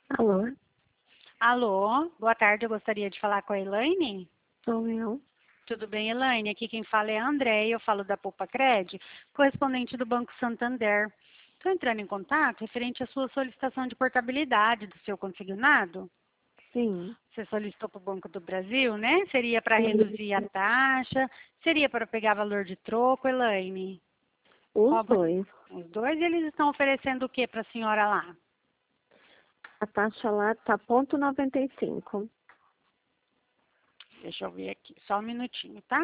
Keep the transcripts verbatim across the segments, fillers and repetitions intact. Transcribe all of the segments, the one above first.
Alô, Alô, boa tarde, eu gostaria de falar com a Elaine. sou eu. Tudo bem, Elaine? Aqui quem fala é a Andréia, eu falo da Poupa Cred, correspondente do Banco Santander. Estou entrando em contato referente à sua solicitação de portabilidade do seu consignado. Sim, Você solicitou para o Banco do Brasil, né? Seria para reduzir a isso. taxa, seria para pegar valor de troco, Elaine? Os Qual você- dois. Os dois, eles estão oferecendo o que para a senhora lá? A taxa lá tá ponto noventa e cinco. Deixa eu ver aqui, só um minutinho, tá?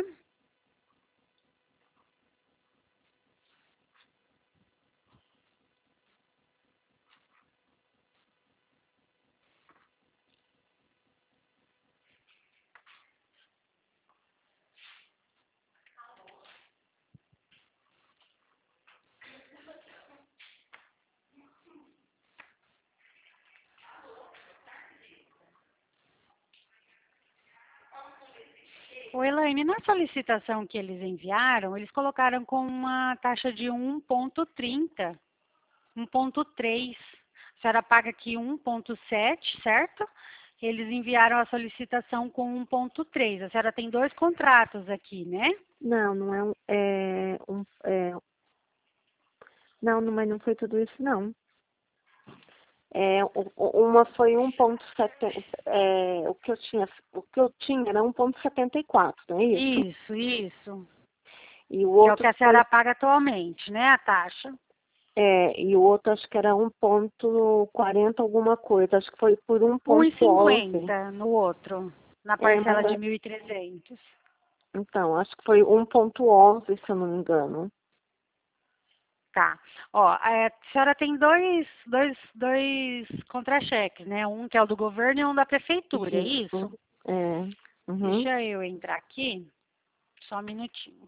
O Elaine, na solicitação que eles enviaram, eles colocaram com uma taxa de um ponto trinta, um ponto três. A senhora paga aqui um ponto sete, certo? Eles enviaram a solicitação com um ponto três. A senhora tem dois contratos aqui, né? Não, não é um. É, um é, não, não, mas não foi tudo isso, não. É, u- u- uma foi um ponto setenta. É, o que eu tinha, o que eu tinha era um ponto setenta e quatro, não é isso? Isso, isso. E o Que é o que outro a foi. senhora paga atualmente, né? A taxa. É, e o outro acho que era um ponto quarenta alguma coisa. Acho que foi por um Um e ponto onze. cinquenta no outro, na É, parcela mas de mil e trezentos. então, acho que foi um ponto onze, se eu não me engano. Tá. Ó, é, a senhora tem dois, dois, dois contra-cheques, né? Um que é o do governo e um da prefeitura, é Isso. isso? É. Uhum. Deixa eu entrar aqui, só um minutinho.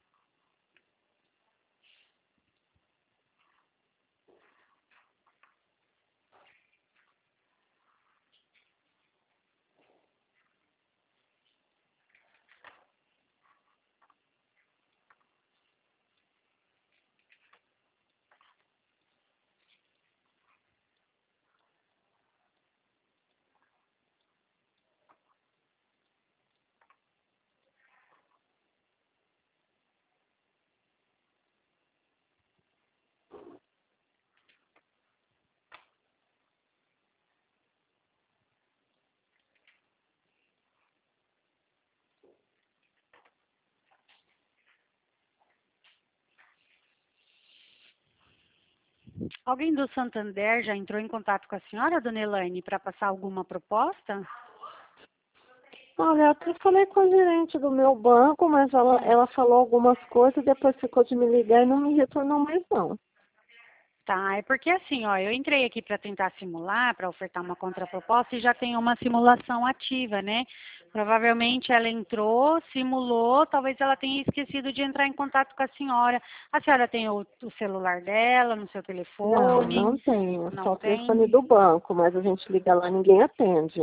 Alguém do Santander já entrou em contato com a senhora, dona Elaine, para passar alguma proposta? Olha, eu até falei com a gerente do meu banco, mas ela, Hum. ela falou algumas coisas, depois ficou de me ligar e não me retornou mais não. Tá, é porque assim, ó, eu entrei aqui para tentar simular, para ofertar uma contraproposta e já tem uma simulação ativa, né? Provavelmente ela entrou, simulou, talvez ela tenha esquecido de entrar em contato com a senhora. A senhora tem o, o celular dela no seu Não, telefone? não tenho, só Não o tem? telefone do banco, mas a gente liga lá, ninguém atende.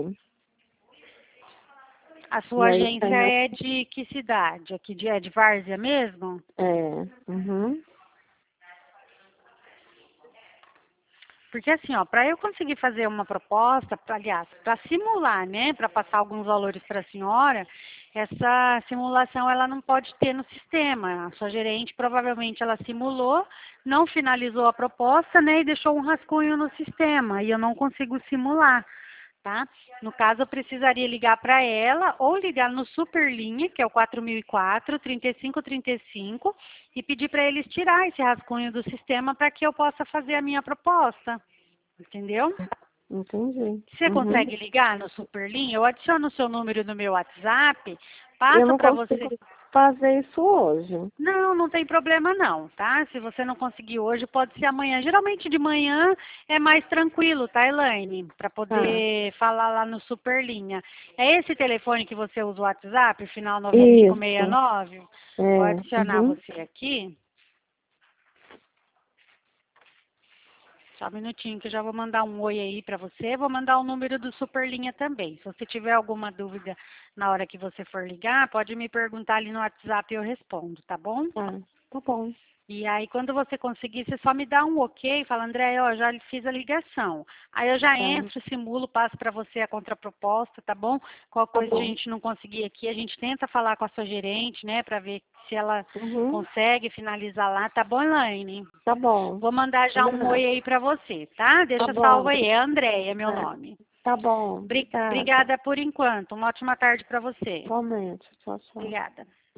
A E sua aí agência tem a... é de que cidade? Aqui de, é de Várzea mesmo? É, uhum, Porque assim, ó, para eu conseguir fazer uma proposta, pra, aliás, para simular, né, para passar alguns valores para a senhora, essa simulação ela não pode ter no sistema. A sua gerente provavelmente ela simulou, não finalizou a proposta, né, e deixou um rascunho no sistema e eu não consigo simular, tá? No caso, eu precisaria ligar para ela ou ligar no Superlinha, que é o quatro mil e quatro, trinta e cinco trinta e cinco, e pedir para eles tirar esse rascunho do sistema para que eu possa fazer a minha proposta. Entendeu? entendi. Você Uhum. consegue ligar no Superlinha? Eu adiciono o seu número no meu WhatsApp, Eu passo não para você. consigo fazer isso hoje. Não, não tem problema não, tá? Se você não conseguir hoje, pode ser amanhã. Geralmente de manhã é mais tranquilo, tá, Elaine? Para Tá, poder falar lá no Superlinha. É esse telefone que você usa o WhatsApp, final nove cinco seis isso, nove? Vou é, adicionar uhum, você aqui. Só um minutinho que eu já vou mandar um oi aí para você. Vou mandar o número do Superlinha também. Se você tiver alguma dúvida na hora que você for ligar, pode me perguntar ali no WhatsApp e eu respondo, tá bom? tá, tá bom. E aí, quando você conseguir, você só me dá um ok, fala, André, ó, já fiz a ligação. Aí eu já Tá, entro, simulo, passo para você a contraproposta, tá bom? Qualquer tá coisa que a bom. gente não conseguir aqui, a gente tenta falar com a sua gerente, né, para ver se ela Uhum. consegue finalizar lá, tá bom, Elaine? Tá bom. Vou mandar já um oi Combinado. aí para você, tá? Tá Deixa bom. salvo aí, é Andréia, meu Obrigada. nome. Tá bom. Bri- Obrigada. Obrigada por enquanto, uma ótima tarde para você. Igualmente. Tchau, tchau. Obrigada.